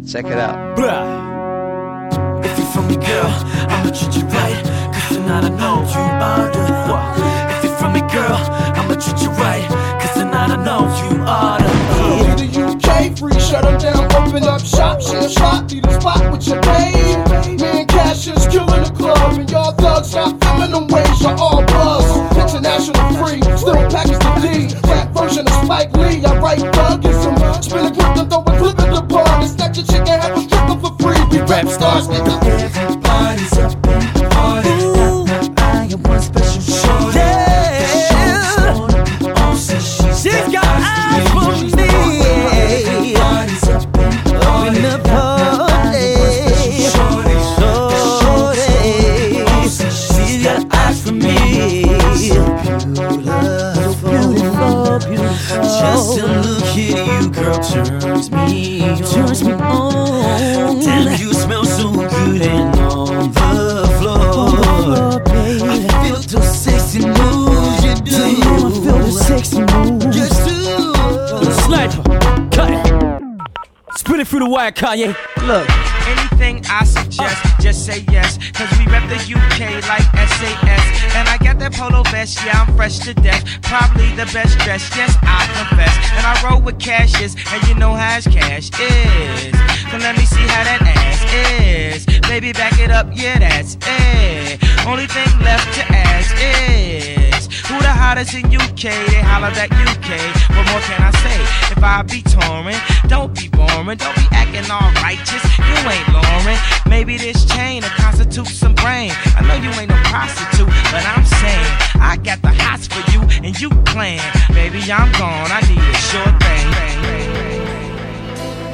Check it out. If you're from me, girl, I'ma treat you right, 'cause tonight I know you are the one. If you're from me, girl, I'ma treat you right, 'cause tonight I know you are the one. The UK, free, shut them down, open up shop, share shop, be the spot with your babe. Me and Cassius killing the club, and y'all thugs not feeling them ways, you're all buzz. International free, still package the D, rap version of Spike Lee. I write thuggism, spin a grip and throw a clip at the bar, and snatch a chick and have a stripper for free. We rap stars, nigga. Everybody's up in the party. I am one special shorty. She's got eyes for me. Everybody's up in the party. Shorty, she's got eyes for me. Beautiful. Just to look at you, girl, turns me on. Damn, you smell so good and on the floor. I feel those sexy moves you do. I feel the sexy moves. Yes, do. Sniper, cut it. Spit it through the wire, Kanye. Look. Anything I suggest, just say yes, 'cause we rep the UK like SAS. And I got that polo vest, yeah, I'm fresh to death. Probably the best dressed, yes, I confess. And I roll with cashes, and you know how cash is. So let me see how that ass is. Baby, back it up, yeah, that's it. Only thing left to ask is, who the hottest in UK? They holler back UK. What more can I say? If I be touring, don't be boring. Don't be acting all righteous. You ain't Lauren. Maybe this chain will constitute some brain. I know you ain't no prostitute, but I'm saying I got the hots for you and you playing. Baby, I'm gone. I need a sure thing.